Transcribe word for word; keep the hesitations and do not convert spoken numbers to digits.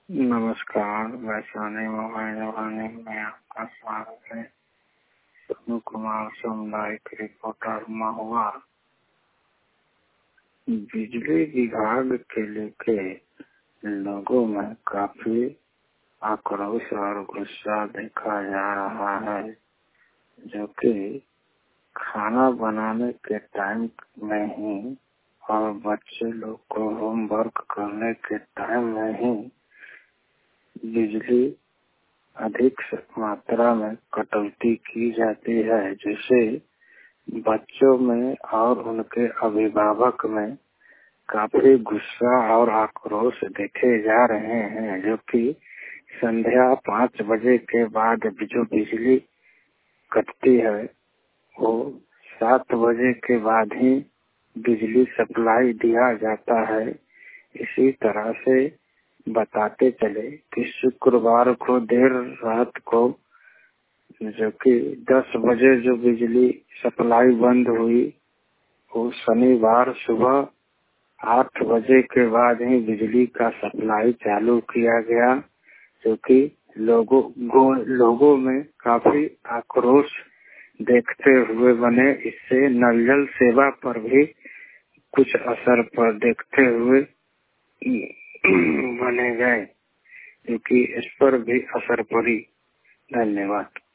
नमस्कार, वैशाली मोबाइल वाले में आपका स्वागत है। सोनू कुमार सामुदायिक रिपोर्टर महुआ। बिजली विभाग के लेके लोगों में काफी आक्रोश और गुस्सा देखा जा रहा है, जो कि खाना बनाने के टाइम में ही और बच्चे लोग को होमवर्क करने के टाइम में ही बिजली अधिक मात्रा में कटौती की जाती है, जिससे बच्चों में और उनके अभिभावक में काफी गुस्सा और आक्रोश देखे जा रहे हैं। जो कि संध्या पाँच बजे के बाद जो बिजली कटती है वो सात बजे के बाद ही बिजली सप्लाई दिया जाता है। इसी तरह से बताते चले कि शुक्रवार को देर रात को जो कि दस बजे जो बिजली सप्लाई बंद हुई, वो शनिवार सुबह आठ बजे के बाद ही बिजली का सप्लाई चालू किया गया, जो कि लोगों लोगों में काफी आक्रोश देखते हुए बने। इससे नल जल सेवा पर भी कुछ असर पर देखते हुए बने गए, क्योंकि इस पर भी असर पड़ी। धन्यवाद।